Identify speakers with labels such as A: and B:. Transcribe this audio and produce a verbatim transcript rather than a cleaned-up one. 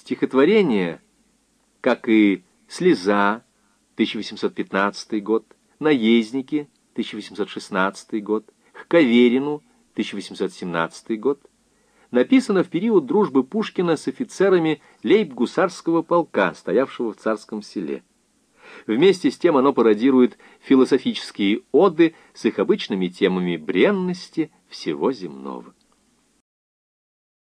A: Стихотворение, как и «Слеза» тысяча восемьсот пятнадцатый год, «Наездники» тысяча восемьсот шестнадцатый год, «К Каверину» тысяча восемьсот семнадцатый год, написано в период дружбы Пушкина с офицерами лейб-гусарского полка, стоявшего в Царском Селе. Вместе с тем оно пародирует философические оды с их обычными темами бренности всего земного.